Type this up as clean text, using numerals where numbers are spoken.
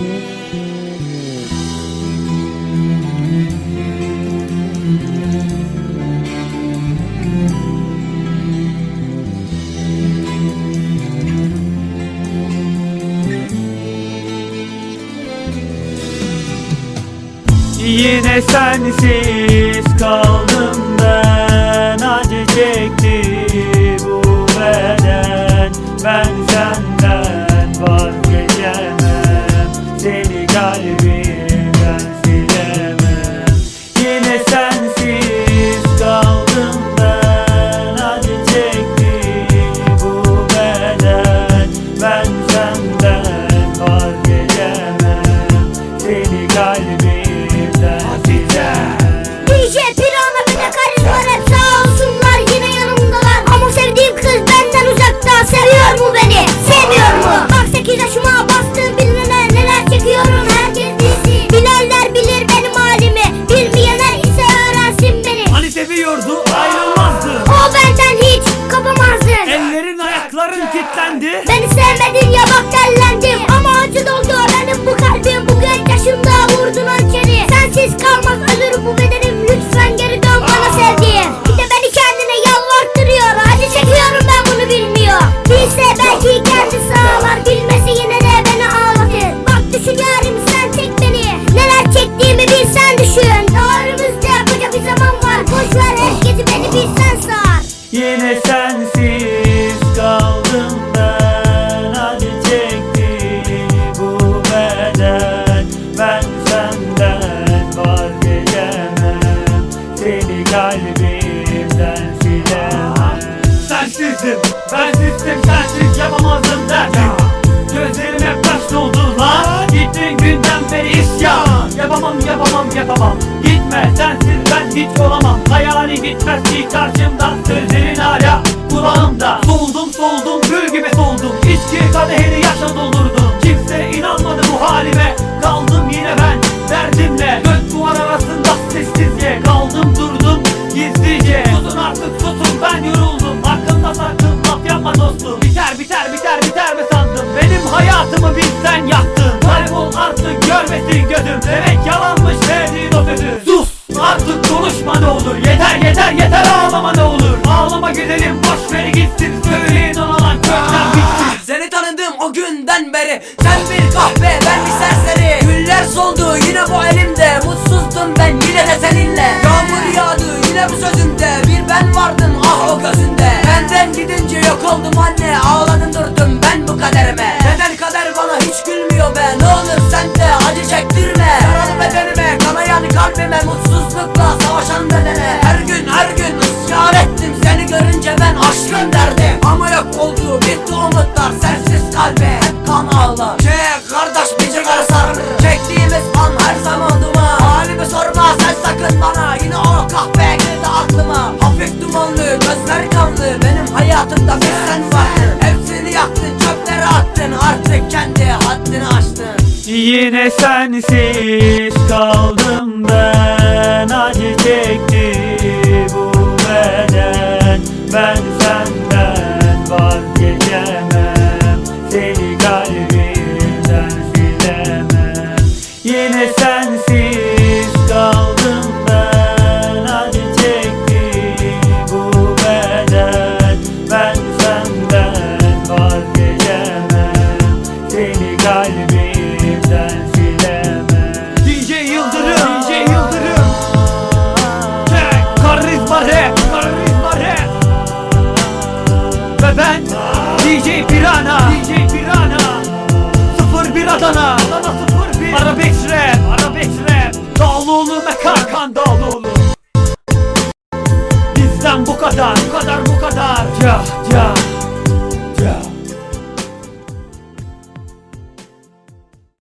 Yine sensiz kaldım ben, acı çekti bu beden. Ben senden vazgeçemem, seni kalbimden silemem. Yine sensiz kaldım ben, acı çekti bu beden. Ben senden vazgeçemem, seni kalbimden. DJ Pirana ve de karizmalar hep sağ olsunlar, yine yanımdalar. Ama sevdiğim kız benden uzakta. Seviyor mu beni? Sevmiyor mu? Bak 8 yaşıma bastım, bilmene neler çekiyorum herkes bilsin. Bilenler bilir benim halimi, bilmeyenler ise öğrensin beni. Hani seviyordu, ayrılmazdı. O benden hiç kopamazdın. Ellerin ayakların kilitlendi. Beni sevmedin ya, bak dellendim. Ama acı doldu benim bu kalbim. Bu genç yaşımda vurdun hançeri. Sensiz kalmaz ölür bu bedenim. Lütfen geri dön bana sevdiğim. Bir de beni kendine yalvarttırıyor. Acı çekiyorum ben, bunu bilmiyor. Bilse belki kendi sağlar, bilmesi yine de beni ağlatır. Bak düşün yarim, sen çek beni. Neler çektiğimi bilsen düşün. Doğrumuzda koca bir zaman var. Boş ver herkesi, beni bilsen sar. Yine sensiz kaldım ben, acı çekti bu beden. Ben senden vazgeçemem, seni kalbimden silemem. Sensizdim, bensizdim, sensiz yapamazdım derdim. Gözlerim hep taş doldu lan, gittiğin günden beri isyan. Yapamam, yapamam, yapamam, gitme sensiz ben hiç olamam. Hayali gitmez ki karşımdan, sözlerin hala kulağımda. Soldum soldum, gül gibi soldum, içki kadehini yaşa doldurdum. Kimse inanmadı bu halime, kaldım yine ben derdimle. Dört duvar arasında sessizce kaldım durdum gizlice. Susun artık susun, ben yoruldum, hakkında sakın laf yapma dostum. Biter biter biter biter mi sandım, benim hayatımı bizden yaktın. Kaybol artık görmesin gözüm, demek yalanmış verdiğin o sözü. Sus artık konuşma ne olur, yeter yeter yeter ağlama ne olur. Ağlama güzelim, boş ver gitsin, söyleyin ona lan kökten bitsin. Seni tanıdım o günden beri, sen bir kahve ben bir serseri. Güller soldu yine bu elimde, mutsuzdum ben yine de seninle. Yağmur yağdı yine bu sözümde, bir ben vardım ah o gözünde. Benden gidince yok oldum anne, ağladım durdum ben bu kaderime. Neden kader bana hiç gülmüyor be, ne olur sen de acı çektirme. Yaralı bedenime, kanayan kalbime, mutsuzlukla savaşan bedene. Her gün ısrar ettim, seni görünce ben aşkım derdim. Ama yok oldu, bitti umutlar, sensiz kalbe hep kan ağlar. Kardeş bir cigara sarılır, çektiğimiz an her zaman duman. Halimi sorma sen sakın bana, yine o kahve girdi aklıma. Hafif dumanlı, gözler kanlı, benim hayatımda bir sen vardın. Hepsini yaktın, çöplere attın, artık kendi haddini aştın. Yine sensiz kaldım ben,